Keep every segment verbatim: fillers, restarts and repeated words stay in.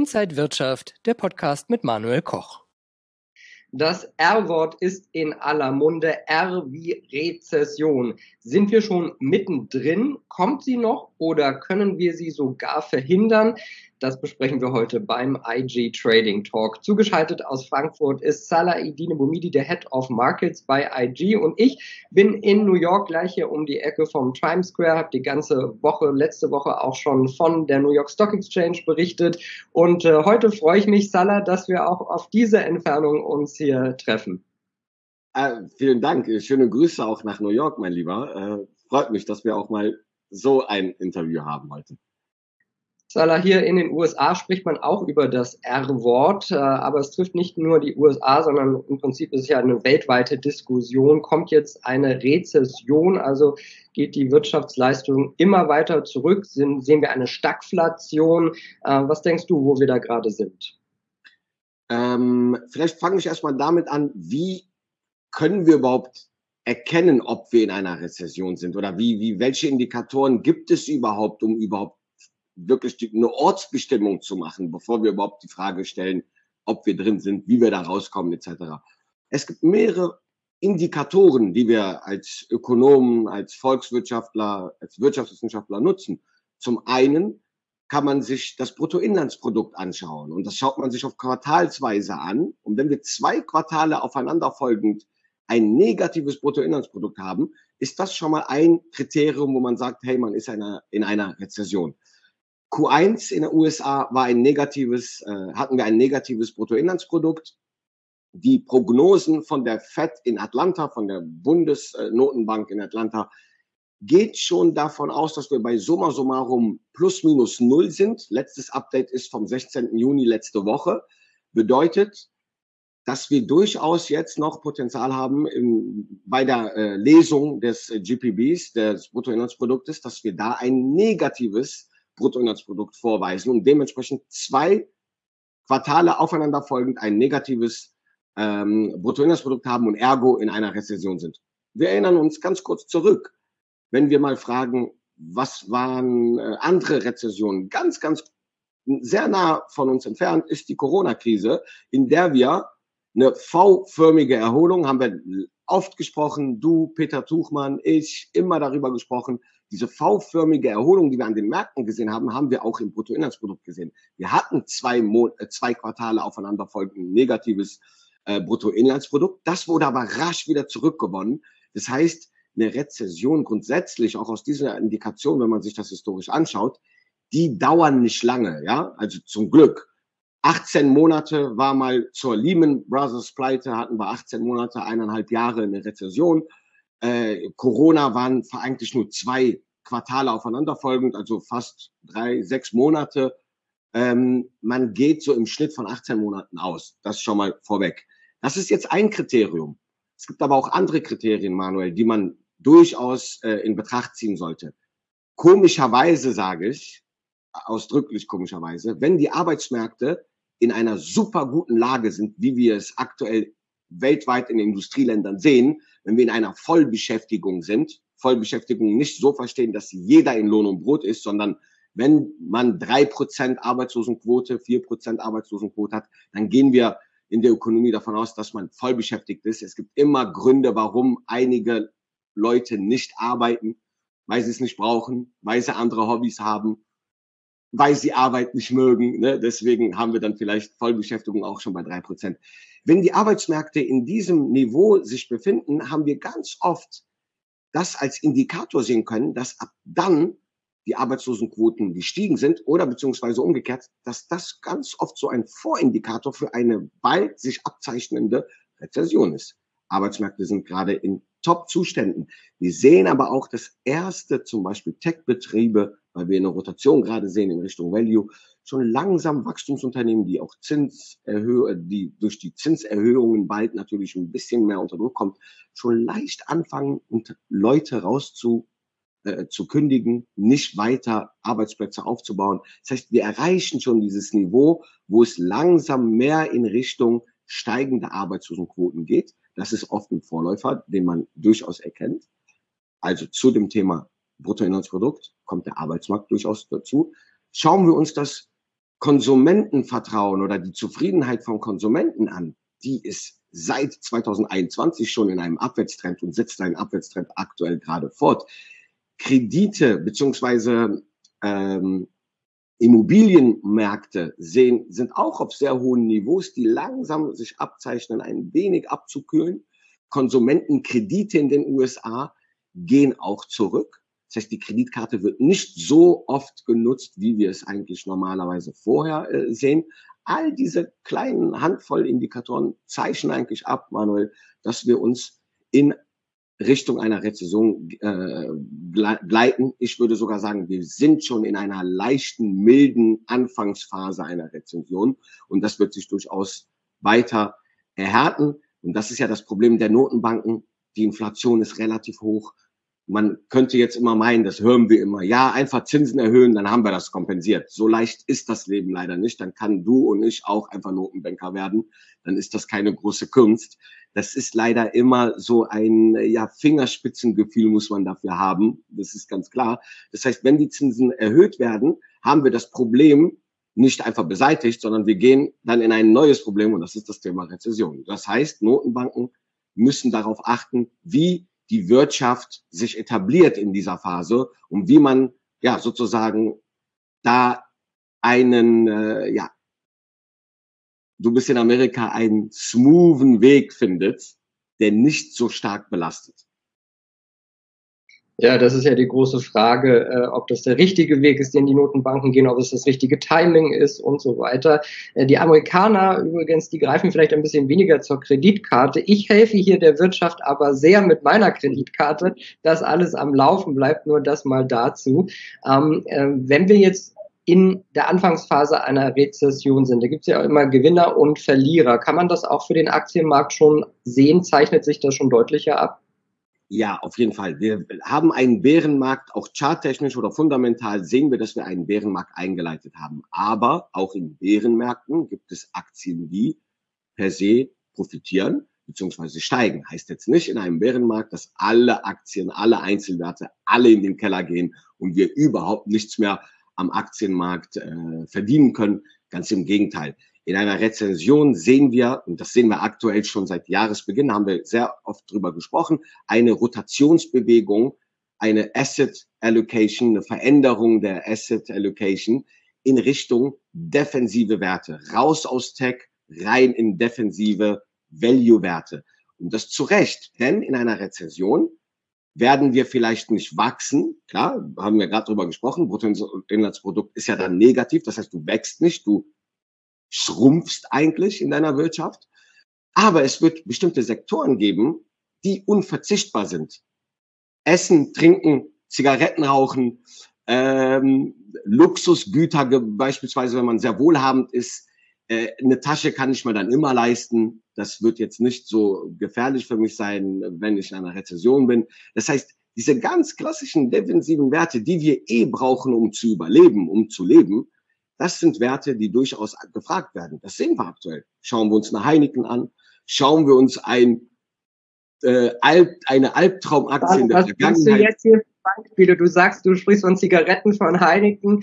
Inside Wirtschaft, der Podcast mit Manuel Koch. Das R-Wort ist in aller Munde, R wie Rezession. Sind wir schon mittendrin? Kommt sie noch oder können wir sie sogar verhindern? Das besprechen wir heute beim I G Trading Talk. Zugeschaltet aus Frankfurt ist Salah-Eddine Bouhmidi, der Head of Markets bei I G. Und ich bin in New York, gleich hier um die Ecke vom Times Square, habe die ganze Woche, letzte Woche auch schon von der New York Stock Exchange berichtet. Und äh, heute freue ich mich, Salah, dass wir auch auf diese Entfernung uns hier treffen. Äh, vielen Dank. Schöne Grüße auch nach New York, mein Lieber. Äh, freut mich, dass wir auch mal so ein Interview haben heute. Salah, hier in den U S A spricht man auch über das R-Wort, aber es trifft nicht nur die U S A, sondern im Prinzip ist es ja eine weltweite Diskussion. Kommt jetzt eine Rezession, also geht die Wirtschaftsleistung immer weiter zurück? Sehen wir eine Stagflation? Was denkst du, wo wir da gerade sind? Ähm, vielleicht fange ich erstmal damit an, wie können wir überhaupt erkennen, ob wir in einer Rezession sind oder wie, wie, welche Indikatoren gibt es überhaupt, um überhaupt wirklich die, eine Ortsbestimmung zu machen, bevor wir überhaupt die Frage stellen, ob wir drin sind, wie wir da rauskommen, et cetera. Es gibt mehrere Indikatoren, die wir als Ökonomen, als Volkswirtschaftler, als Wirtschaftswissenschaftler nutzen. Zum einen kann man sich das Bruttoinlandsprodukt anschauen und das schaut man sich auf quartalsweise an. Und wenn wir zwei Quartale aufeinanderfolgend ein negatives Bruttoinlandsprodukt haben, ist das schon mal ein Kriterium, wo man sagt, hey, man ist einer, in einer Rezession. Q eins in den U S A war ein negatives, äh, hatten wir ein negatives Bruttoinlandsprodukt. Die Prognosen von der Fed in Atlanta, von der Bundesnotenbank in Atlanta, geht schon davon aus, dass wir bei summa summarum plus minus null sind. Letztes Update ist vom sechzehnten Juni letzte Woche. Bedeutet, dass wir durchaus jetzt noch Potenzial haben im, bei der äh, Lesung des äh, G P Bs, des Bruttoinlandsproduktes, dass wir da ein negatives Bruttoinlandsprodukt vorweisen und dementsprechend zwei Quartale aufeinanderfolgend ein negatives ähm, Bruttoinlandsprodukt haben und ergo in einer Rezession sind. Wir erinnern uns ganz kurz zurück, wenn wir mal fragen, was waren äh, andere Rezessionen? Ganz, ganz sehr nah von uns entfernt ist die Corona-Krise, in der wir eine V-förmige Erholung, haben wir oft gesprochen, du, Peter Tuchmann, ich, immer darüber gesprochen. Diese V-förmige Erholung, die wir an den Märkten gesehen haben, haben wir auch im Bruttoinlandsprodukt gesehen. Wir hatten zwei, Mo- äh, zwei Quartale aufeinanderfolgend negatives äh, Bruttoinlandsprodukt. Das wurde aber rasch wieder zurückgewonnen. Das heißt, eine Rezession grundsätzlich, auch aus dieser Indikation, wenn man sich das historisch anschaut, die dauern nicht lange, ja, also zum Glück. achtzehn Monate war mal zur Lehman Brothers Pleite, hatten wir achtzehn Monate, eineinhalb Jahre eine Rezession. Äh, Corona waren eigentlich nur zwei Quartale aufeinanderfolgend, also fast drei, sechs Monate. Ähm, man geht so im Schnitt von achtzehn Monaten aus. Das schon mal vorweg. Das ist jetzt ein Kriterium. Es gibt aber auch andere Kriterien, Manuel, die man durchaus äh, in Betracht ziehen sollte. Komischerweise sage ich, ausdrücklich komischerweise, wenn die Arbeitsmärkte in einer super guten Lage sind, wie wir es aktuell weltweit in den Industrieländern sehen, wenn wir in einer Vollbeschäftigung sind, Vollbeschäftigung nicht so verstehen, dass jeder in Lohn und Brot ist, sondern wenn man drei Prozent Arbeitslosenquote, vier Prozent Arbeitslosenquote hat, dann gehen wir in der Ökonomie davon aus, dass man voll beschäftigt ist. Es gibt immer Gründe, warum einige Leute nicht arbeiten, weil sie es nicht brauchen, weil sie andere Hobbys haben, weil sie Arbeit nicht mögen. Ne? Deswegen haben wir dann vielleicht Vollbeschäftigung auch schon bei drei Prozent. Wenn die Arbeitsmärkte in diesem Niveau sich befinden, haben wir ganz oft das als Indikator sehen können, dass ab dann die Arbeitslosenquoten gestiegen sind oder beziehungsweise umgekehrt, dass das ganz oft so ein Vorindikator für eine bald sich abzeichnende Rezession ist. Arbeitsmärkte sind gerade in Top-Zuständen. Wir sehen aber auch, dass erste, zum Beispiel Tech-Betriebe, weil wir eine Rotation gerade sehen in Richtung Value, schon langsam Wachstumsunternehmen, die auch Zinserhöhungen, die durch die Zinserhöhungen bald natürlich ein bisschen mehr unter Druck kommt, schon leicht anfangen und Leute rauszu äh, zu kündigen, nicht weiter Arbeitsplätze aufzubauen. Das heißt, wir erreichen schon dieses Niveau, wo es langsam mehr in Richtung steigende Arbeitslosenquoten geht. Das ist oft ein Vorläufer, den man durchaus erkennt. Also zu dem Thema Bruttoinlandsprodukt kommt der Arbeitsmarkt durchaus dazu. Schauen wir uns das Konsumentenvertrauen oder die Zufriedenheit von Konsumenten an, die ist seit zweitausendeinundzwanzig schon in einem Abwärtstrend und setzt einen Abwärtstrend aktuell gerade fort. Kredite beziehungsweise ähm, Immobilienmärkte sehen, sind auch auf sehr hohen Niveaus, die langsam sich abzeichnen, ein wenig abzukühlen. Konsumentenkredite in den U S A gehen auch zurück. Das heißt, die Kreditkarte wird nicht so oft genutzt, wie wir es eigentlich normalerweise vorher äh, sehen. All diese kleinen Handvoll Indikatoren zeichnen eigentlich ab, Manuel, dass wir uns in Richtung einer Rezession äh, gleiten. Ich würde sogar sagen, wir sind schon in einer leichten, milden Anfangsphase einer Rezession und das wird sich durchaus weiter erhärten. Und das ist ja das Problem der Notenbanken. Die Inflation ist relativ hoch. Man könnte jetzt immer meinen, das hören wir immer, ja, einfach Zinsen erhöhen, dann haben wir das kompensiert. So leicht ist das Leben leider nicht. Dann kann du und ich auch einfach Notenbanker werden. Dann ist das keine große Kunst. Das ist leider immer so ein ja, Fingerspitzengefühl muss man dafür haben. Das ist ganz klar. Das heißt, wenn die Zinsen erhöht werden, haben wir das Problem nicht einfach beseitigt, sondern wir gehen dann in ein neues Problem und das ist das Thema Rezession. Das heißt, Notenbanken müssen darauf achten, wie die Wirtschaft sich etabliert in dieser Phase und wie man ja sozusagen da einen, äh, ja, du bist in Amerika, einen smoothen Weg findet, der nicht so stark belastet. Ja, das ist ja die große Frage, äh, ob das der richtige Weg ist, den die Notenbanken gehen, ob es das richtige Timing ist und so weiter. Äh, die Amerikaner übrigens, die greifen vielleicht ein bisschen weniger zur Kreditkarte. Ich helfe hier der Wirtschaft aber sehr mit meiner Kreditkarte, dass alles am Laufen bleibt, nur das mal dazu. Ähm, äh, wenn wir jetzt in der Anfangsphase einer Rezession sind, da gibt es ja auch immer Gewinner und Verlierer. Kann man das auch für den Aktienmarkt schon sehen? Zeichnet sich das schon deutlicher ab? Ja, auf jeden Fall. Wir haben einen Bärenmarkt, auch charttechnisch oder fundamental sehen wir, dass wir einen Bärenmarkt eingeleitet haben. Aber auch in Bärenmärkten gibt es Aktien, die per se profitieren bzw. steigen. Heißt jetzt nicht in einem Bärenmarkt, dass alle Aktien, alle Einzelwerte, alle in den Keller gehen und wir überhaupt nichts mehr am Aktienmarkt äh, verdienen können. Ganz im Gegenteil. In einer Rezession sehen wir, und das sehen wir aktuell schon seit Jahresbeginn, haben wir sehr oft drüber gesprochen, eine Rotationsbewegung, eine Asset Allocation, eine Veränderung der Asset Allocation in Richtung defensive Werte. Raus aus Tech, rein in defensive Value-Werte. Und das zu Recht, denn in einer Rezession werden wir vielleicht nicht wachsen. Klar, haben wir gerade drüber gesprochen, Bruttoinlandsprodukt ist ja dann negativ, das heißt, du wächst nicht, du schrumpfst eigentlich in deiner Wirtschaft. Aber es wird bestimmte Sektoren geben, die unverzichtbar sind. Essen, Trinken, Zigaretten rauchen, ähm, Luxusgüter, beispielsweise wenn man sehr wohlhabend ist, äh, eine Tasche kann ich mir dann immer leisten. Das wird jetzt nicht so gefährlich für mich sein, wenn ich in einer Rezession bin. Das heißt, diese ganz klassischen defensiven Werte, die wir eh brauchen, um zu überleben, um zu leben, das sind Werte, die durchaus gefragt werden. Das sehen wir aktuell. Schauen wir uns eine Heineken an, schauen wir uns ein, äh, Alp, eine Albtraumaktie in der Was Vergangenheit. Was du jetzt hier für Beispiele? Du sagst, du sprichst von Zigaretten, von Heineken.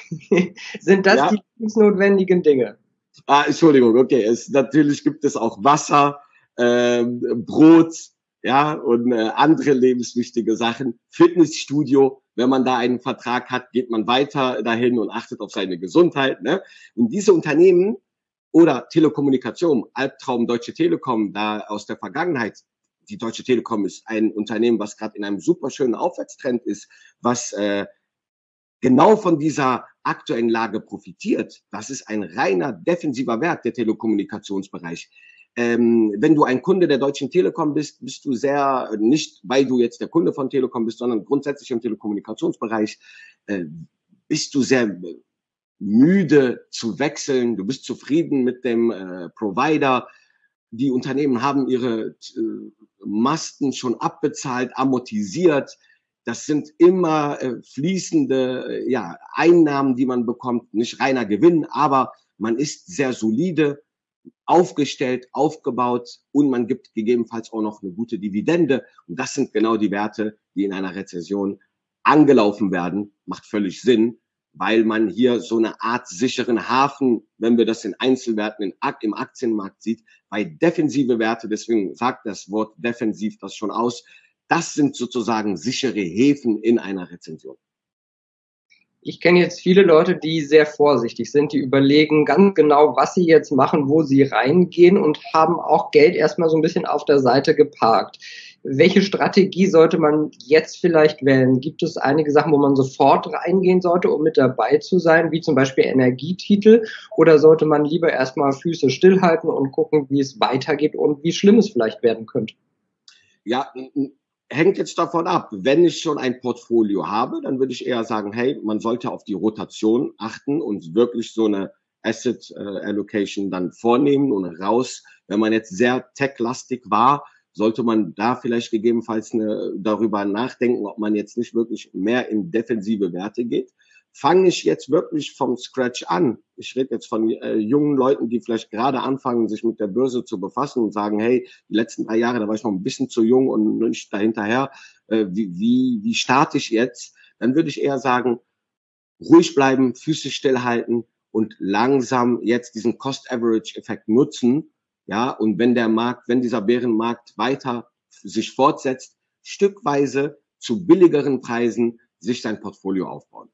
Sind das ja die lebensnotwendigen Dinge? Ah, Entschuldigung, okay. Es, natürlich gibt es auch Wasser, äh, Brot, ja, und äh, andere lebenswichtige Sachen. Fitnessstudio, wenn man da einen Vertrag hat, geht man weiter dahin und achtet auf seine Gesundheit. Ne? Und diese Unternehmen oder Telekommunikation, Albtraum Deutsche Telekom, da aus der Vergangenheit, die Deutsche Telekom ist ein Unternehmen, was gerade in einem super schönen Aufwärtstrend ist, was äh, genau von dieser aktuellen Lage profitiert. Das ist ein reiner defensiver Wert, der Telekommunikationsbereich. Ähm, wenn du ein Kunde der Deutschen Telekom bist, bist du sehr, nicht weil du jetzt der Kunde von Telekom bist, sondern grundsätzlich im Telekommunikationsbereich, äh, bist du sehr müde zu wechseln. Du bist zufrieden mit dem äh, Provider. Die Unternehmen haben ihre äh, Masten schon abbezahlt, amortisiert. Das sind immer äh, fließende äh, ja, Einnahmen, die man bekommt, nicht reiner Gewinn, aber man ist sehr solide aufgestellt, aufgebaut und man gibt gegebenenfalls auch noch eine gute Dividende. Und das sind genau die Werte, die in einer Rezession angelaufen werden. Macht völlig Sinn, weil man hier so eine Art sicheren Hafen, wenn wir das in Einzelwerten in, im Aktienmarkt sieht, bei defensive Werte, deswegen sagt das Wort defensiv das schon aus, das sind sozusagen sichere Häfen in einer Rezession. Ich kenne jetzt viele Leute, die sehr vorsichtig sind, die überlegen ganz genau, was sie jetzt machen, wo sie reingehen und haben auch Geld erstmal so ein bisschen auf der Seite geparkt. Welche Strategie sollte man jetzt vielleicht wählen? Gibt es einige Sachen, wo man sofort reingehen sollte, um mit dabei zu sein, wie zum Beispiel Energietitel? Oder sollte man lieber erstmal Füße stillhalten und gucken, wie es weitergeht und wie schlimm es vielleicht werden könnte? Ja, hängt jetzt davon ab. Wenn ich schon ein Portfolio habe, dann würde ich eher sagen, hey, man sollte auf die Rotation achten und wirklich so eine Asset äh, Allocation dann vornehmen und raus. Wenn man jetzt sehr tech-lastig war, sollte man da vielleicht gegebenenfalls eine, darüber nachdenken, ob man jetzt nicht wirklich mehr in defensive Werte geht. Fange ich jetzt wirklich vom Scratch an? Ich rede jetzt von äh, jungen Leuten, die vielleicht gerade anfangen, sich mit der Börse zu befassen und sagen, hey, die letzten drei Jahre, da war ich noch ein bisschen zu jung und nicht dahinterher. Äh, wie, wie, wie starte ich jetzt? Dann würde ich eher sagen, ruhig bleiben, Füße stillhalten und langsam jetzt diesen Cost-Average-Effekt nutzen. Ja, und wenn der Markt, wenn dieser Bärenmarkt weiter sich fortsetzt, stückweise zu billigeren Preisen sich sein Portfolio aufbauen.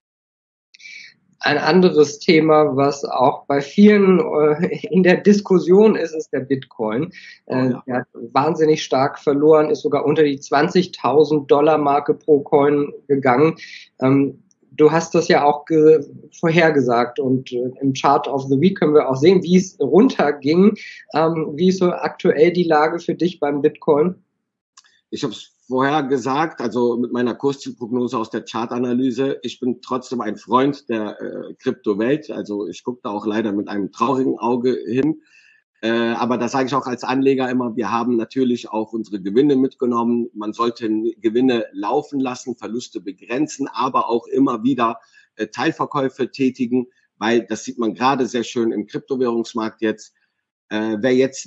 Ein anderes Thema, was auch bei vielen äh, in der Diskussion ist, ist der Bitcoin. Äh, oh ja. Der hat wahnsinnig stark verloren, ist sogar unter die zwanzigtausend Dollar Marke pro Coin gegangen. Ähm, du hast das ja auch vorhergesagt und äh, im Chart of the Week können wir auch sehen, wie es runterging. Ähm, wie ist so aktuell die Lage für dich beim Bitcoin? Ich habe es vorher gesagt, also mit meiner Kurszielprognose aus der Chartanalyse, ich bin trotzdem ein Freund der äh, Kryptowelt. Also ich gucke da auch leider mit einem traurigen Auge hin. Äh, aber da sage ich auch als Anleger immer, wir haben natürlich auch unsere Gewinne mitgenommen. Man sollte Gewinne laufen lassen, Verluste begrenzen, aber auch immer wieder äh, Teilverkäufe tätigen, weil das sieht man gerade sehr schön im Kryptowährungsmarkt jetzt. Äh, wer jetzt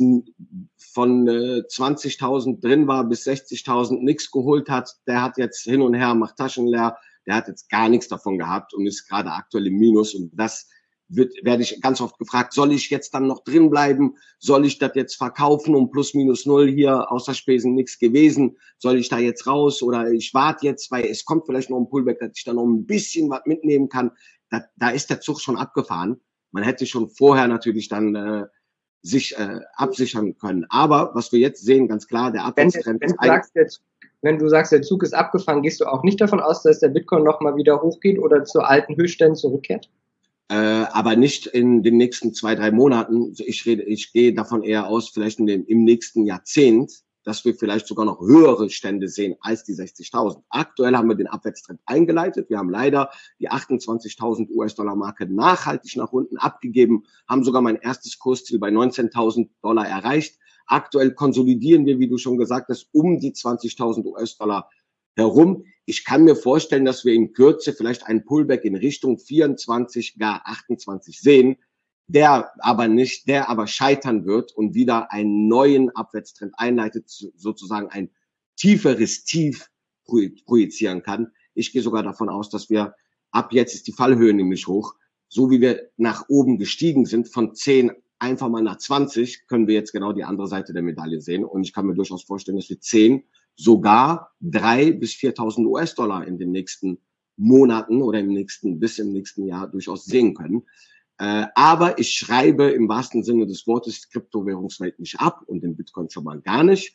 von äh, zwanzigtausend drin war bis sechzigtausend nichts geholt hat, der hat jetzt hin und her, macht Taschen leer, der hat jetzt gar nichts davon gehabt und ist gerade aktuell im Minus. Und das wird, werde ich ganz oft gefragt, soll ich jetzt dann noch drin bleiben? Soll ich das jetzt verkaufen um plus minus null hier, außer Spesen nichts gewesen? Soll ich da jetzt raus oder ich warte jetzt, weil es kommt vielleicht noch ein Pullback, dass ich da noch ein bisschen was mitnehmen kann. Da, da ist der Zug schon abgefahren. Man hätte schon vorher natürlich dann äh, sich äh, absichern können. Aber was wir jetzt sehen, ganz klar, der Abwärtstrend wenn, wenn, ist ein... wenn du sagst, der Zug ist abgefahren, gehst du auch nicht davon aus, dass der Bitcoin nochmal wieder hochgeht oder zu alten Höchstständen zurückkehrt? Äh, aber nicht in den nächsten zwei, drei Monaten. Ich rede, ich gehe davon eher aus, vielleicht in dem, im nächsten Jahrzehnt, dass wir vielleicht sogar noch höhere Stände sehen als die sechzigtausend. Aktuell haben wir den Abwärtstrend eingeleitet. Wir haben leider die achtundzwanzigtausend US-Dollar-Marke nachhaltig nach unten abgegeben, haben sogar mein erstes Kursziel bei neunzehntausend Dollar erreicht. Aktuell konsolidieren wir, wie du schon gesagt hast, um die zwanzigtausend US-Dollar herum. Ich kann mir vorstellen, dass wir in Kürze vielleicht einen Pullback in Richtung vierundzwanzig, gar achtundzwanzig sehen, der aber nicht, der aber scheitern wird und wieder einen neuen Abwärtstrend einleitet, sozusagen ein tieferes Tief projizieren kann. Ich gehe sogar davon aus, dass wir, ab jetzt ist die Fallhöhe nämlich hoch, so wie wir nach oben gestiegen sind, von zehn einfach mal nach zwanzig, können wir jetzt genau die andere Seite der Medaille sehen. Und ich kann mir durchaus vorstellen, dass wir zehn, sogar drei bis viertausend US-Dollar in den nächsten Monaten oder im nächsten, bis im nächsten Jahr durchaus sehen können. Äh, aber ich schreibe im wahrsten Sinne des Wortes die Kryptowährungswelt nicht ab und den Bitcoin schon mal gar nicht.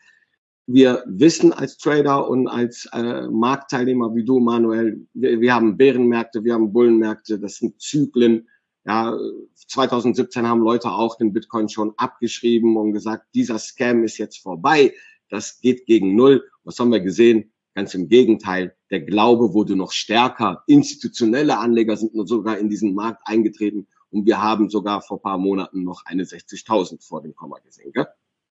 Wir wissen als Trader und als äh, Marktteilnehmer wie du, Manuel, wir, wir haben Bärenmärkte, wir haben Bullenmärkte, das sind Zyklen. Ja, zwanzig siebzehn haben Leute auch den Bitcoin schon abgeschrieben und gesagt, dieser Scam ist jetzt vorbei, das geht gegen Null. Was haben wir gesehen? Ganz im Gegenteil, der Glaube wurde noch stärker. Institutionelle Anleger sind nur sogar in diesen Markt eingetreten und wir haben sogar vor ein paar Monaten noch eine sechzigtausend vor dem Komma gesehen, gell?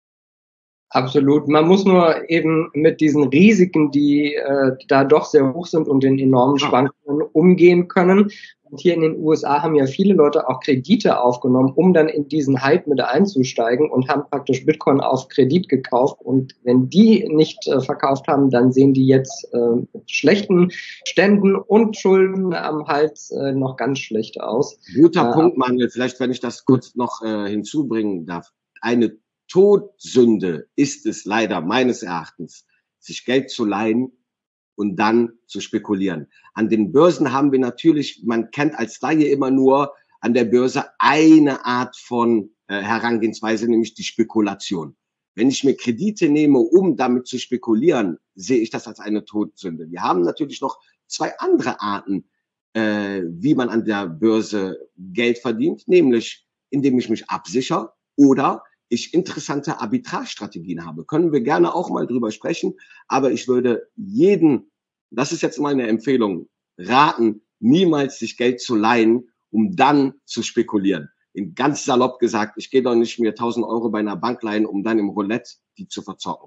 Absolut. Man muss nur eben mit diesen Risiken, die äh, da doch sehr hoch sind und den enormen Schwankungen umgehen können. hier in den U S A haben ja viele Leute auch Kredite aufgenommen, um dann in diesen Hype mit einzusteigen und haben praktisch Bitcoin auf Kredit gekauft. Und wenn die nicht äh, verkauft haben, dann sehen die jetzt äh, mit schlechten Ständen und Schulden am Hals äh, noch ganz schlecht aus. Guter äh, Punkt, Manuel. Vielleicht, wenn ich das kurz noch äh, hinzubringen darf. Eine Todsünde ist es leider meines Erachtens, sich Geld zu leihen und dann zu spekulieren. An den Börsen haben wir natürlich, man kennt als Laie immer nur an der Börse eine Art von äh, Herangehensweise, nämlich die Spekulation. Wenn ich mir Kredite nehme, um damit zu spekulieren, sehe ich das als eine Todsünde. Wir haben natürlich noch zwei andere Arten, äh, wie man an der Börse Geld verdient, nämlich indem ich mich absichere oder ich interessante Arbitrage-Strategien habe. Können wir gerne auch mal drüber sprechen, aber ich würde jeden, das ist jetzt meine Empfehlung, raten, niemals sich Geld zu leihen, um dann zu spekulieren. In ganz salopp gesagt, ich gehe doch nicht mir tausend Euro bei einer Bank leihen, um dann im Roulette die zu verzocken.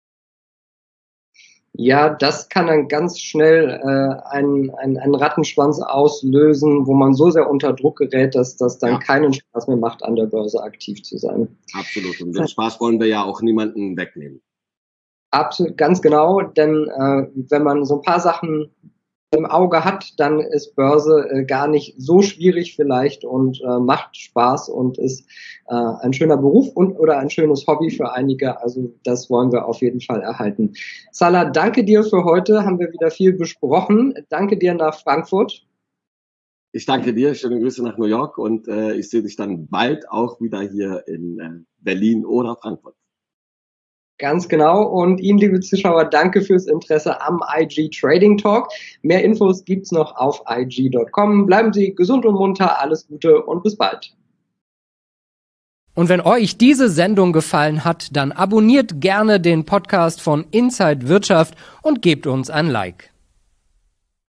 Ja, das kann dann ganz schnell äh, einen, einen, einen Rattenschwanz auslösen, wo man so sehr unter Druck gerät, dass das dann ja. keinen Spaß mehr macht, an der Börse aktiv zu sein. Absolut. Und den Spaß wollen wir ja auch niemanden wegnehmen. Absolut, ganz genau. Denn äh, wenn man so ein paar Sachen im Auge hat, dann ist Börse äh, gar nicht so schwierig vielleicht und äh, macht Spaß und ist äh, ein schöner Beruf und oder ein schönes Hobby für einige. Also das wollen wir auf jeden Fall erhalten. Salah, danke dir für heute. Haben wir wieder viel besprochen. Danke dir nach Frankfurt. Ich danke dir. Schöne Grüße nach New York und äh, ich sehe dich dann bald auch wieder hier in äh, Berlin oder Frankfurt. Ganz genau. Und Ihnen, liebe Zuschauer, danke fürs Interesse am I G Trading Talk. Mehr Infos gibt's noch auf I G Punkt com. Bleiben Sie gesund und munter. Alles Gute und bis bald. Und wenn euch diese Sendung gefallen hat, dann abonniert gerne den Podcast von Inside Wirtschaft und gebt uns ein Like.